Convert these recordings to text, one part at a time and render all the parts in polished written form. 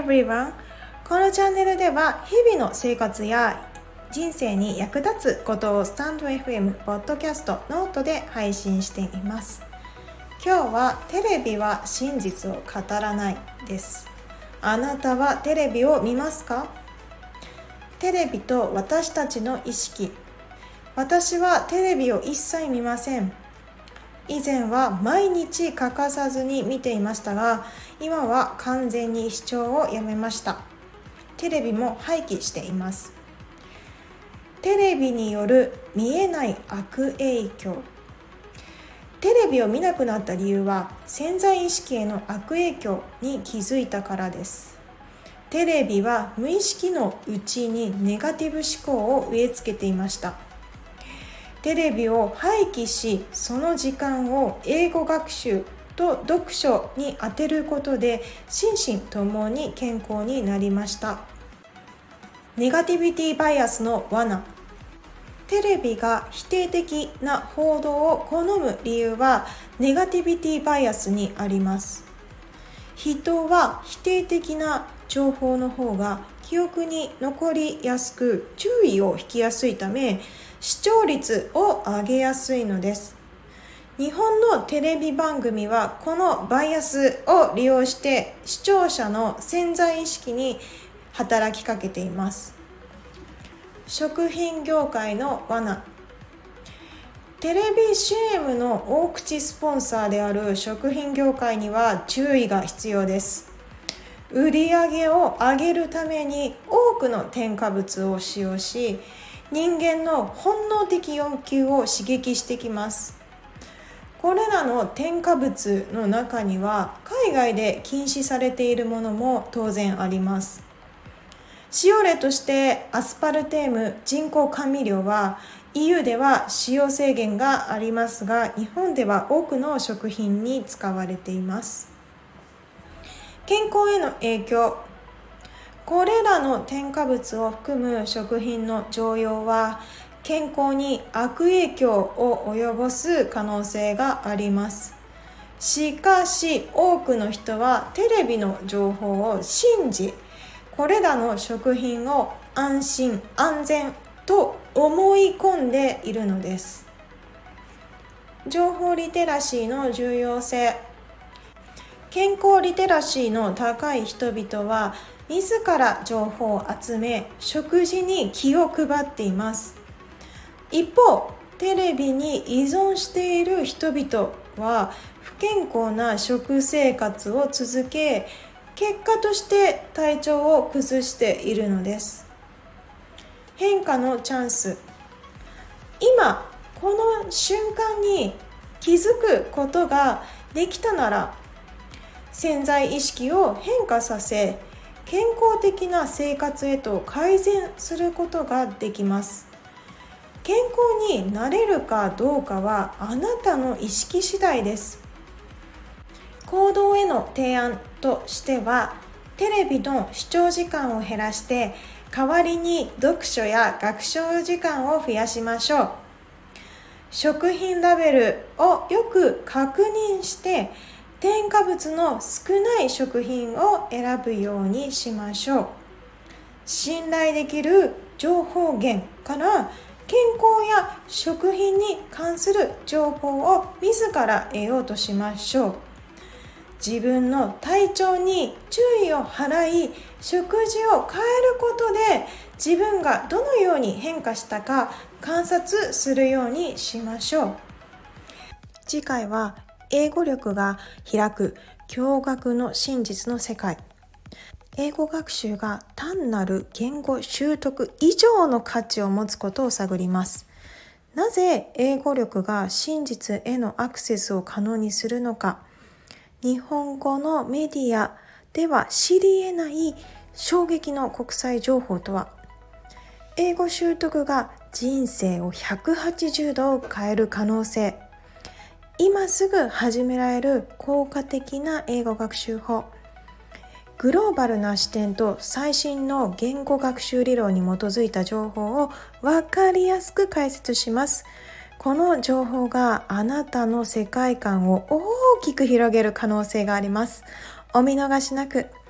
everyone! このチャンネルでは日々の生活や人生に役立つことをスタンド FM、ポッドキャスト、ノートで配信しています。今日はテレビは真実を語らないです。あなたはテレビを見ますか？テレビと私たちの意識。私はテレビを一切見ません。以前は毎日欠かさずに見ていましたが、今は完全に視聴をやめました。テレビも廃棄しています。テレビによる見えない悪影響。テレビを見なくなった理由は潜在意識への悪影響に気づいたからです。テレビは無意識のうちにネガティブ思考を植え付けていました。テレビを廃棄し、その時間を英語学習と読書に当てることで心身ともに健康になりました。ネガティビティバイアスの罠。テレビが否定的な報道を好む理由はネガティビティバイアスにあります。人は否定的な情報の方が記憶に残りやすく注意を引きやすいため、視聴率を上げやすいのです。日本のテレビ番組はこのバイアスを利用して視聴者の潜在意識に働きかけています。食品業界の罠。テレビ CM の大口スポンサーである食品業界には注意が必要です。売上を上げるために多くの添加物を使用し、人間の本能的欲求を刺激してきます。これらの添加物の中には海外で禁止されているものも当然あります。使用例としてアスパルテーム人工甘味料は EU では使用制限がありますが、日本では多くの食品に使われています。健康への影響。これらの添加物を含む食品の常用は健康に悪影響を及ぼす可能性があります。しかし多くの人はテレビの情報を信じ、これらの食品を安心安全と思い込んでいるのです。情報リテラシーの重要性。健康リテラシーの高い人々は自ら情報を集め、食事に気を配っています。一方、テレビに依存している人々は不健康な食生活を続け、結果として体調を崩しているのです。変化のチャンス。今、この瞬間に気づくことができたなら、潜在意識を変化させ、健康的な生活へと改善することができます。健康になれるかどうかはあなたの意識次第です。行動への提案としては、テレビの視聴時間を減らして代わりに読書や学習時間を増やしましょう。食品ラベルをよく確認して添加物の少ない食品を選ぶようにしましょう。信頼できる情報源から健康や食品に関する情報を自ら得ようとしましょう。自分の体調に注意を払い、食事を変えることで自分がどのように変化したか観察するようにしましょう。次回は英語力が開く驚愕の真実の世界。英語学習が単なる言語習得以上の価値を持つことを探ります。なぜ英語力が真実へのアクセスを可能にするのか。日本語のメディアでは知り得ない衝撃の国際情報とは。英語習得が人生を180度変える可能性。今すぐ始められる効果的な英語学習法。グローバルな視点と最新の言語学習理論に基づいた情報を分かりやすく解説します。この情報があなたの世界観を大きく広げる可能性があります。お見逃しなく。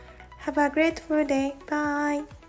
Have a grateful day. Bye.